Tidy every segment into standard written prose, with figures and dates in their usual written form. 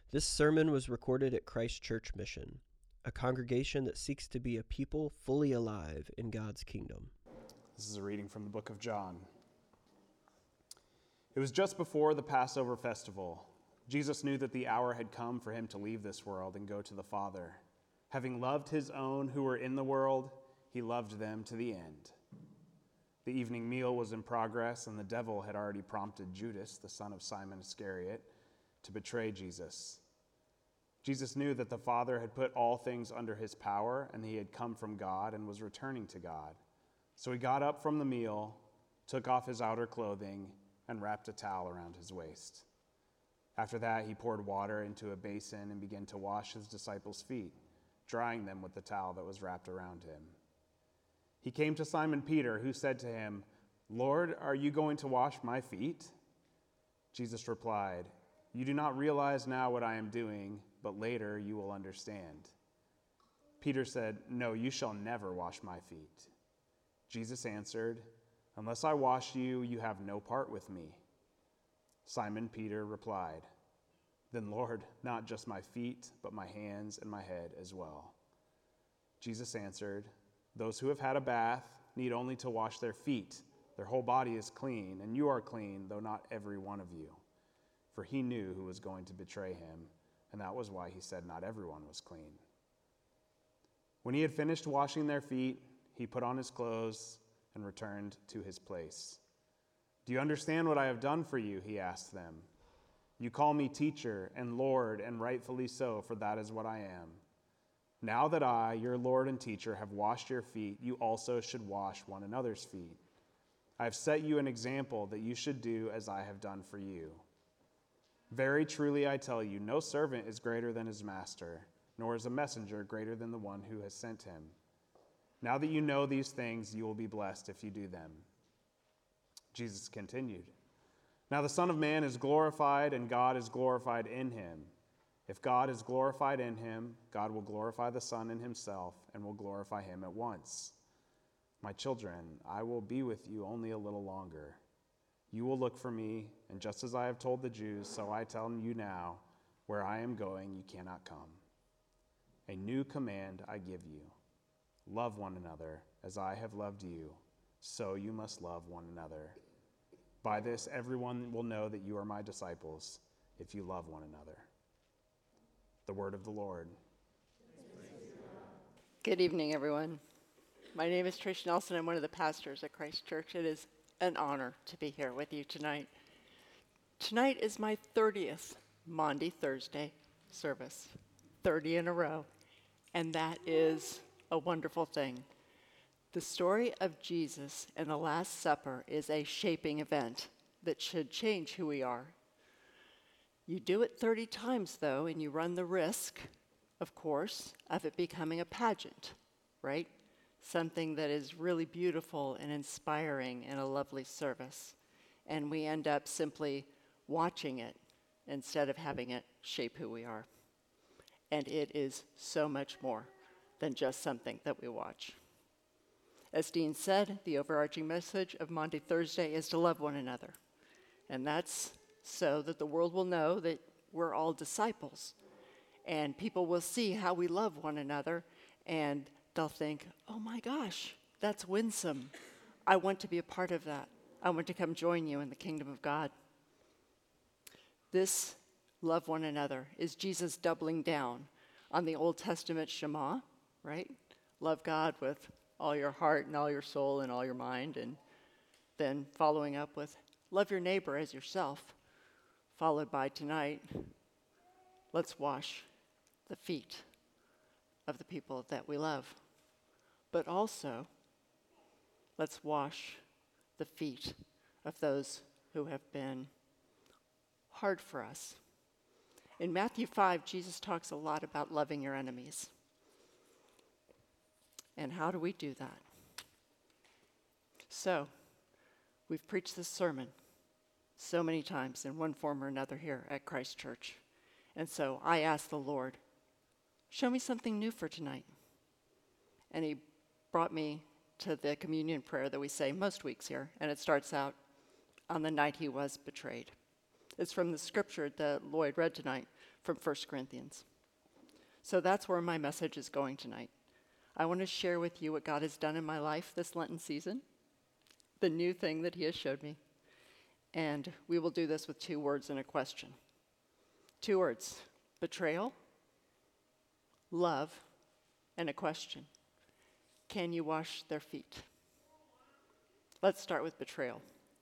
This sermon was recorded at Christ Church Mission, a congregation that seeks to be a people fully alive in God's kingdom. This is a reading from the book of John. It was just before the Passover festival. Jesus knew that the hour had come for him to leave this world and go to the Father. Having loved his own who were in the world, he loved them to the end. The evening meal was in progress, and the devil had already prompted Judas, the son of Simon Iscariot, to betray Jesus. Jesus knew that the Father had put all things under his power, and he had come from God and was returning to God. So he got up from the meal, took off his outer clothing, and wrapped a towel around his waist. After that, he poured water into a basin and began to wash his disciples' feet, drying them with the towel that was wrapped around him. He came to Simon Peter, who said to him, "Lord, are you going to wash my feet?" Jesus replied, "You do not realize now what I am doing, but later you will understand." Peter said, "No, you shall never wash my feet." Jesus answered, "Unless I wash you, you have no part with me." Simon Peter replied, "Then Lord, not just my feet, but my hands and my head as well." Jesus answered, "Those who have had a bath need only to wash their feet. Their whole body is clean, and you are clean, though not every one of you." For he knew who was going to betray him, and that was why he said not everyone was clean. When he had finished washing their feet, he put on his clothes and returned to his place. "Do you understand what I have done for you?" he asked them. "You call me teacher and Lord, and rightfully so, for that is what I am. Now that I, your Lord and teacher, have washed your feet, you also should wash one another's feet. I have set you an example that you should do as I have done for you. Very truly I tell you, no servant is greater than his master, nor is a messenger greater than the one who has sent him. Now that you know these things, you will be blessed if you do them." Jesus continued, "Now the Son of Man is glorified, and God is glorified in him. If God is glorified in him, God will glorify the Son in himself, and will glorify him at once. My children, I will be with you only a little longer. You will look for me, and just as I have told the Jews, so I tell you now, where I am going, you cannot come. A new command I give you. Love one another as I have loved you, so you must love one another. By this, everyone will know that you are my disciples, if you love one another." The word of the Lord. Good evening, everyone. My name is Trish Nelson. I'm one of the pastors at Christ Church. It is an honor to be here with you tonight. Tonight is my 30th Maundy Thursday service, 30 in a row, and that is a wonderful thing. The story of Jesus and the Last Supper is a shaping event that should change who we are. You do it 30 times, though, and you run the risk, of course, of it becoming a pageant, right? Something that is really beautiful and inspiring and a lovely service. And we end up simply watching it instead of having it shape who we are. And it is so much more than just something that we watch. As Dean said, the overarching message of Maundy Thursday is to love one another. And that's so that the world will know that we're all disciples. And people will see how we love one another, and they'll think, "Oh my gosh, that's winsome. I want to be a part of that. I want to come join you in the kingdom of God." This love one another is Jesus doubling down on the Old Testament Shema, right? Love God with all your heart and all your soul and all your mind, and then following up with love your neighbor as yourself, followed by tonight, let's wash the feet of the people that we love. But also, let's wash the feet of those who have been hard for us. In Matthew 5, Jesus talks a lot about loving your enemies. And how do we do that? So, we've preached this sermon so many times in one form or another here at Christ Church. And so I asked the Lord, show me something new for tonight. And he brought me to the communion prayer that we say most weeks here. And it starts out, on the night he was betrayed. It's from the scripture that Lloyd read tonight, from 1 Corinthians. So that's where my message is going tonight. I want to share with you what God has done in my life this Lenten season, the new thing that he has showed me. And we will do this with 2 words and a question. 2 words: betrayal, love, and a question. Can you wash their feet? Let's start with betrayal.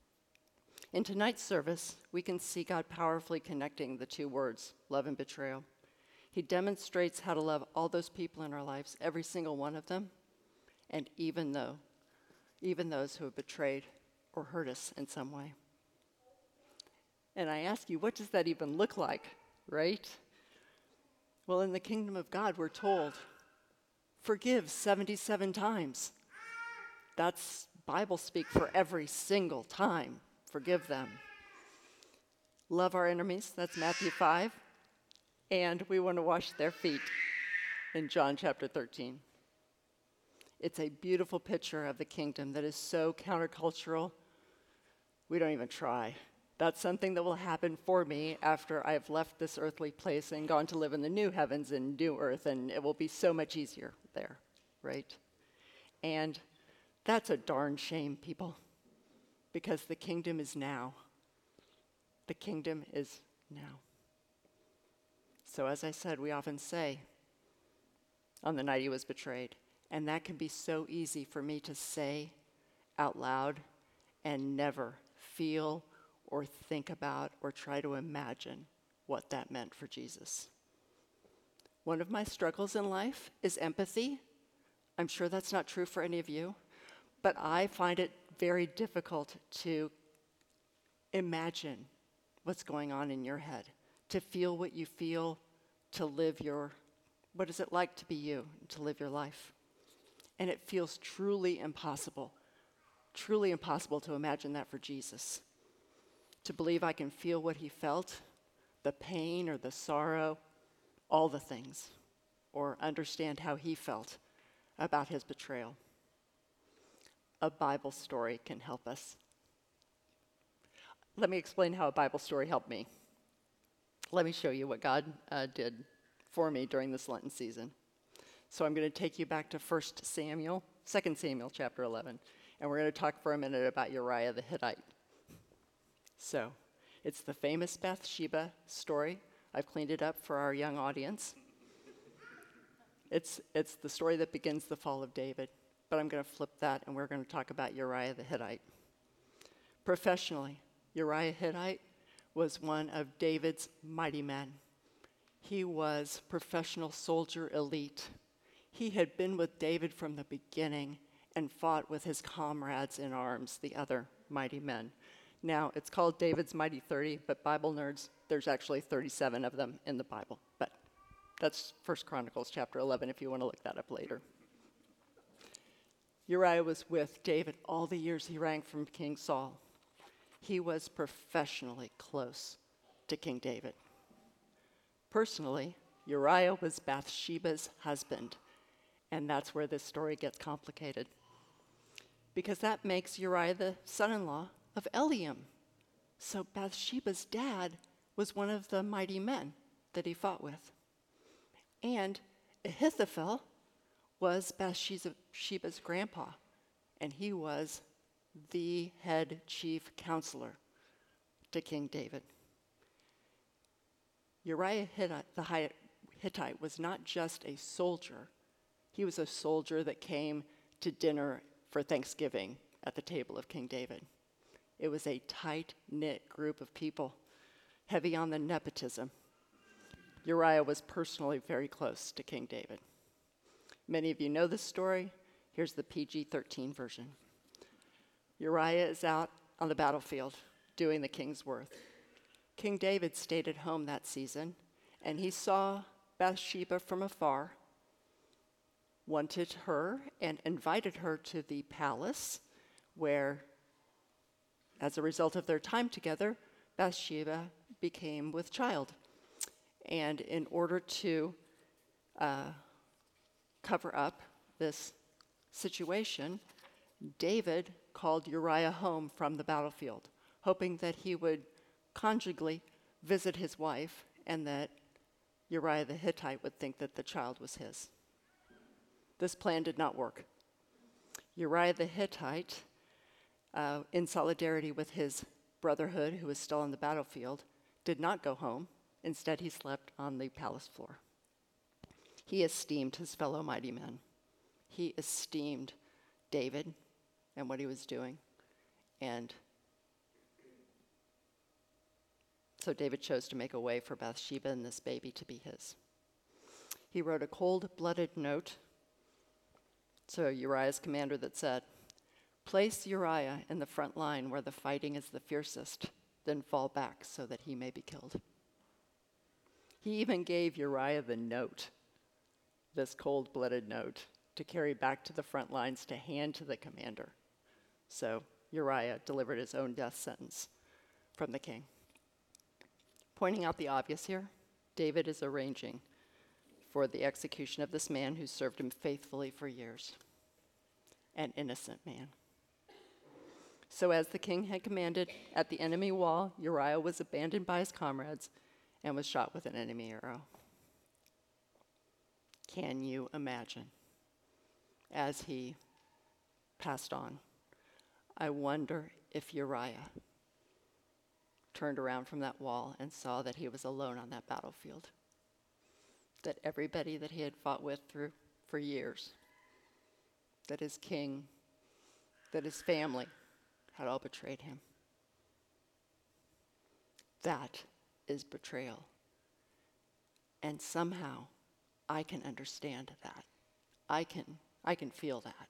In tonight's service, we can see God powerfully connecting the 2 words, love and betrayal. He demonstrates how to love all those people in our lives, every single one of them, and even those who have betrayed or hurt us in some way. And I ask you, what does that even look like, right? Well, in the kingdom of God, we're told, forgive 77 times. That's Bible speak for every single time. Forgive them. Love our enemies, that's Matthew 5. And we want to wash their feet in John chapter 13. It's a beautiful picture of the kingdom that is so countercultural, we don't even try. That's something that will happen for me after I've left this earthly place and gone to live in the new heavens and new earth, and it will be so much easier there, right? And that's a darn shame, people, because the kingdom is now. The kingdom is now. So as I said, we often say, on the night he was betrayed, and that can be so easy for me to say out loud and never feel or think about or try to imagine what that meant for Jesus. One of my struggles in life is empathy. I'm sure that's not true for any of you, but I find it very difficult to imagine what's going on in your head, to feel what you feel, to live what is it like to be you, to live your life? And it feels truly impossible to imagine that for Jesus. To believe I can feel what he felt, the pain or the sorrow, all the things, or understand how he felt about his betrayal. A Bible story can help us. Let me explain how a Bible story helped me. Let me show you what God did for me during this Lenten season. So I'm going to take you back to 2 Samuel chapter 11, and we're going to talk for a minute about Uriah the Hittite. So it's the famous Bathsheba story. I've cleaned it up for our young audience. It's the story that begins the fall of David, but I'm going to flip that, and we're going to talk about Uriah the Hittite. Professionally, Uriah Hittite was one of David's mighty men. He was professional soldier elite. He had been with David from the beginning and fought with his comrades in arms, the other mighty men. Now, it's called David's Mighty 30, but Bible nerds, there's actually 37 of them in the Bible. But that's 1 Chronicles chapter 11 if you want to look that up later. Uriah was with David all the years he reigned from King Saul. He was professionally close to King David. Personally, Uriah was Bathsheba's husband, and that's where this story gets complicated, because that makes Uriah the son-in-law of Eliam. So Bathsheba's dad was one of the mighty men that he fought with. And Ahithophel was Bathsheba's grandpa, and he was the head chief counselor to King David. Uriah the Hittite was not just a soldier. He was a soldier that came to dinner for Thanksgiving at the table of King David. It was a tight-knit group of people, heavy on the nepotism. Uriah was personally very close to King David. Many of you know this story. Here's the PG-13 version. Uriah is out on the battlefield doing the king's work. King David stayed at home that season, and he saw Bathsheba from afar, wanted her, and invited her to the palace where, as a result of their time together, Bathsheba became with child. And in order to cover up this situation, David called Uriah home from the battlefield, hoping that he would conjugally visit his wife and that Uriah the Hittite would think that the child was his. This plan did not work. Uriah the Hittite, in solidarity with his brotherhood who was still on the battlefield, did not go home. Instead, he slept on the palace floor. He esteemed his fellow mighty men. He esteemed David and what he was doing. And so David chose to make a way for Bathsheba and this baby to be his. He wrote a cold-blooded note to Uriah's commander that said, "Place Uriah in the front line where the fighting is the fiercest, then fall back so that he may be killed." He even gave Uriah the note, this cold-blooded note, to carry back to the front lines to hand to the commander. So Uriah delivered his own death sentence from the king. Pointing out the obvious here, David is arranging for the execution of this man who served him faithfully for years, an innocent man. So as the king had commanded, at the enemy wall, Uriah was abandoned by his comrades and was shot with an enemy arrow. Can you imagine? As he passed on, I wonder if Uriah turned around from that wall and saw that he was alone on that battlefield, that everybody that he had fought with for years, that his king, that his family had all betrayed him. That is betrayal. And somehow I can understand that. I can feel that.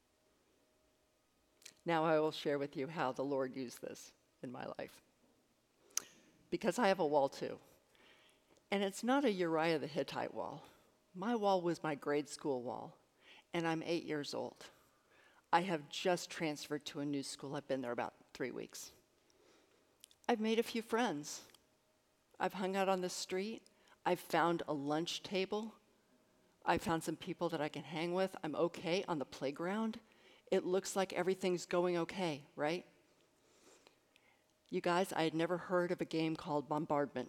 Now I will share with you how the Lord used this in my life. Because I have a wall too. And it's not a Uriah the Hittite wall. My wall was my grade school wall, and I'm 8 years old. I have just transferred to a new school. I've been there about 3 weeks. I've made a few friends. I've hung out on the street. I've found a lunch table. I found some people that I can hang with. I'm okay on the playground. It looks like everything's going okay, right? You guys, I had never heard of a game called Bombardment.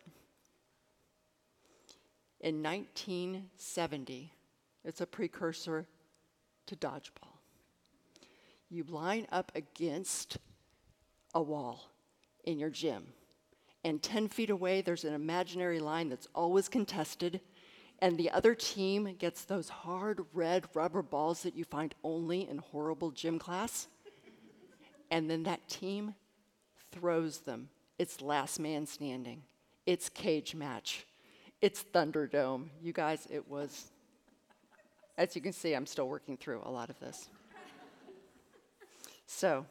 In 1970, it's a precursor to dodgeball. You line up against a wall in your gym, and 10 feet away, there's an imaginary line that's always contested, and the other team gets those hard red rubber balls that you find only in horrible gym class, and then that team throws them. It's last man standing. It's cage match. It's Thunderdome. You guys, it was, as you can see, I'm still working through a lot of this. So,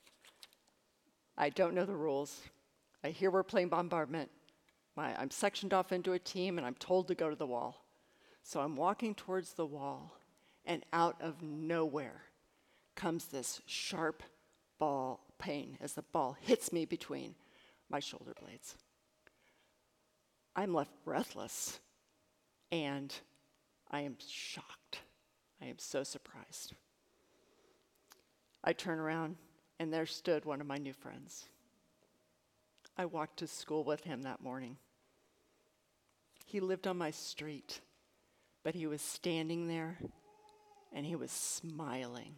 I don't know the rules. I hear we're playing Bombardment. I'm sectioned off into a team, and I'm told to go to the wall. So I'm walking towards the wall, and out of nowhere comes this sharp ball pain as the ball hits me between my shoulder blades. I'm left breathless, and I am shocked. I am so surprised. I turn around, and there stood one of my new friends. I walked to school with him that morning. He lived on my street, but he was standing there, and he was smiling.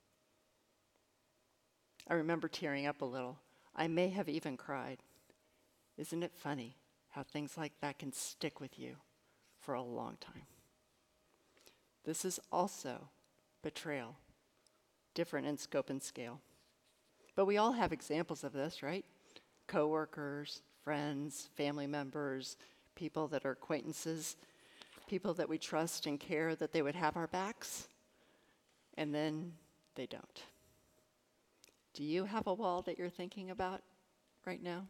I remember tearing up a little. I may have even cried. Isn't it funny how things like that can stick with you for a long time? This is also betrayal, different in scope and scale. But we all have examples of this, right? Coworkers, friends, family members, people that are acquaintances, people that we trust and care that they would have our backs, and then they don't. Do you have a wall that you're thinking about right now?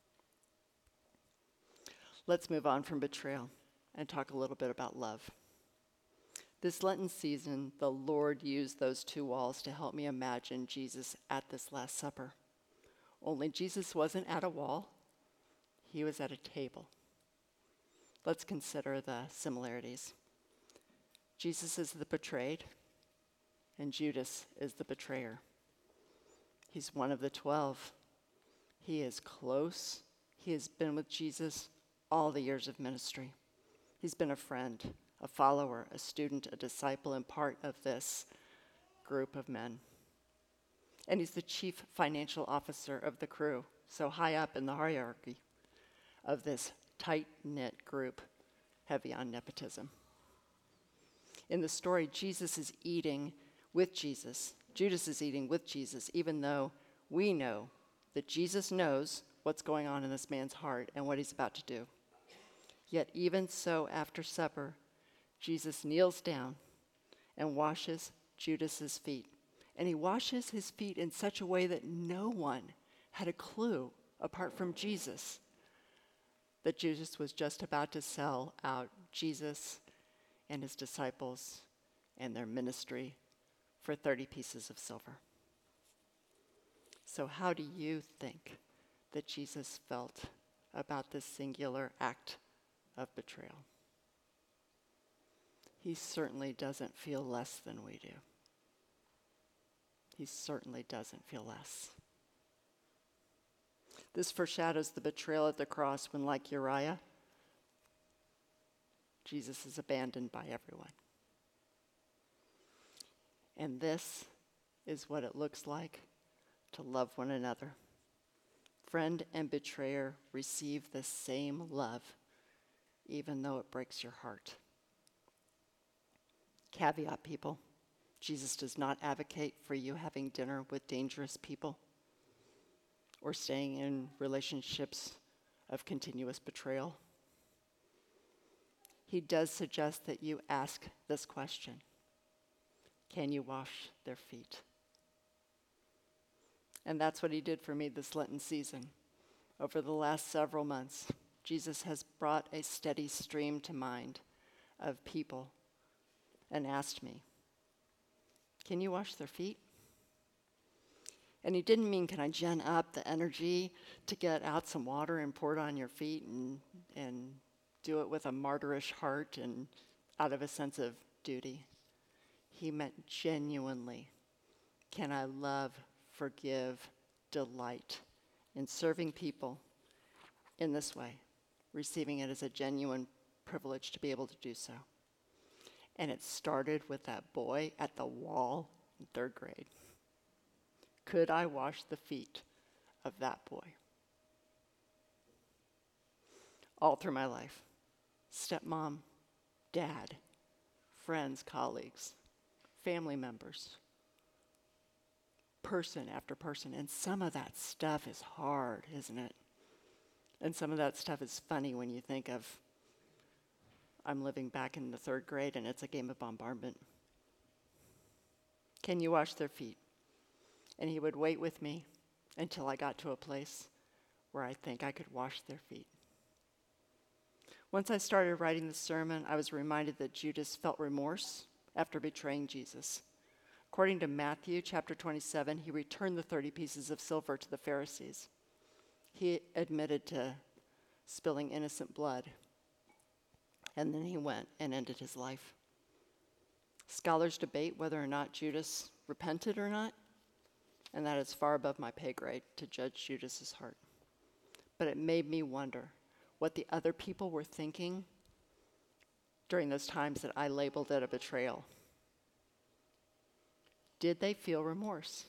Let's move on from betrayal and talk a little bit about love. This Lenten season, the Lord used those two walls to help me imagine Jesus at this Last Supper. Only Jesus wasn't at a wall, he was at a table. Let's consider the similarities. Jesus is the betrayed, and Judas is the betrayer. He's one of the 12. He is close. He has been with Jesus all the years of ministry. He's been a friend, a follower, a student, a disciple, and part of this group of men. And he's the chief financial officer of the crew, so high up in the hierarchy of this tight-knit group, heavy on nepotism. In the story, Jesus is eating with Jesus. Judas is eating with Jesus, even though we know that Jesus knows what's going on in this man's heart and what he's about to do. Yet even so, after supper, Jesus kneels down and washes Judas's feet. And he washes his feet in such a way that no one had a clue, apart from Jesus, that Judas was just about to sell out Jesus and his disciples and their ministry for 30 pieces of silver. So how do you think that Jesus felt about this singular act of betrayal? He certainly doesn't feel less than we do. He certainly doesn't feel less. This foreshadows the betrayal at the cross when, like Uriah, Jesus is abandoned by everyone. And this is what it looks like to love one another. Friend and betrayer receive the same love, even though it breaks your heart. Caveat, people. Jesus does not advocate for you having dinner with dangerous people or staying in relationships of continuous betrayal. He does suggest that you ask this question: can you wash their feet? And that's what he did for me this Lenten season. Over the last several months, Jesus has brought a steady stream to mind of people and asked me, can you wash their feet? And he didn't mean, can I gen up the energy to get out some water and pour it on your feet and do it with a martyrish heart and out of a sense of duty. He meant genuinely, can I love, forgive, delight in serving people in this way, receiving it as a genuine privilege to be able to do so. And it started with that boy at the wall in 3rd grade. Could I wash the feet of that boy? All through my life, stepmom, dad, friends, colleagues, family members, person after person. And some of that stuff is hard, isn't it? And some of that stuff is funny when you think of, I'm living back in the 3rd grade and it's a game of bombardment. Can you wash their feet? And he would wait with me until I got to a place where I think I could wash their feet. Once I started writing the sermon, I was reminded that Judas felt remorse after betraying Jesus. According to Matthew chapter 27, he returned the 30 pieces of silver to the Pharisees. He admitted to spilling innocent blood, and then he went and ended his life. Scholars debate whether or not Judas repented or not, and that is far above my pay grade to judge Judas's heart. But it made me wonder what the other people were thinking during those times that I labeled it a betrayal. Did they feel remorse?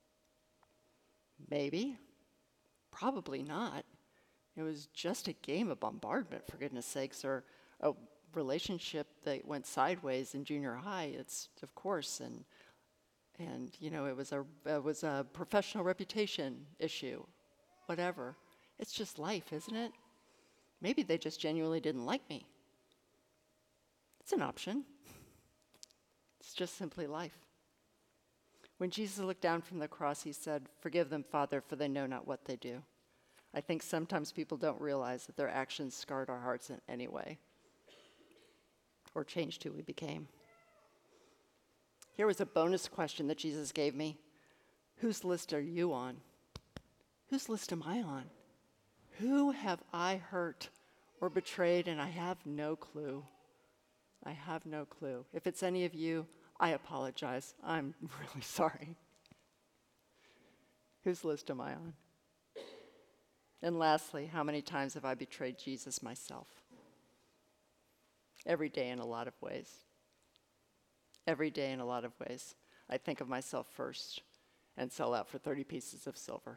Maybe. Probably not. It was just a game of bombardment, for goodness sakes, or a relationship that went sideways in junior high. It's, of course, and you know, it was a professional reputation issue, whatever. It's just life, isn't it? Maybe they just genuinely didn't like me. It's an option. It's just simply life. When Jesus looked down from the cross, he said, "Forgive them, Father, for they know not what they do." I think sometimes people don't realize that their actions scarred our hearts in any way or changed who we became. Here was a bonus question that Jesus gave me. Whose list are you on? Whose list am I on? Who have I hurt or betrayed, and I have no clue? I have no clue. If it's any of you, I apologize. I'm really sorry. Whose list am I on? And lastly, how many times have I betrayed Jesus myself? every day in a lot of ways. Every day in a lot of ways. I think of myself first and sell out for 30 pieces of silver.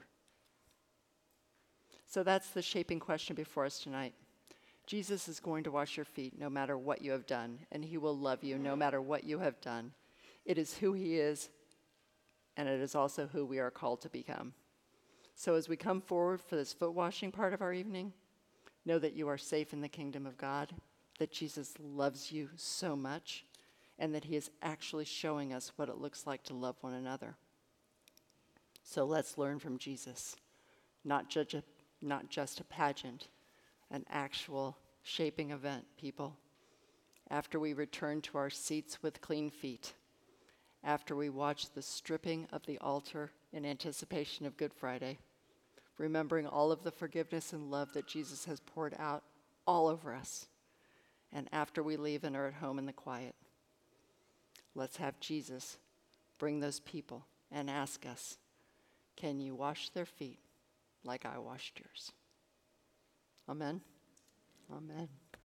So that's the shaping question before us tonight. Jesus is going to wash your feet no matter what you have done, and he will love you no matter what you have done. It is who he is, and it is also who we are called to become. So as we come forward for this foot washing part of our evening, know that you are safe in the kingdom of God, that Jesus loves you so much, and that he is actually showing us what it looks like to love one another. So let's learn from Jesus, not just a pageant, an actual shaping event, people. After we return to our seats with clean feet, after we watch the stripping of the altar in anticipation of Good Friday, remembering all of the forgiveness and love that Jesus has poured out all over us, and after we leave and are at home in the quiet, let's have Jesus bring those people and ask us, can you wash their feet like I washed yours? Amen. Amen.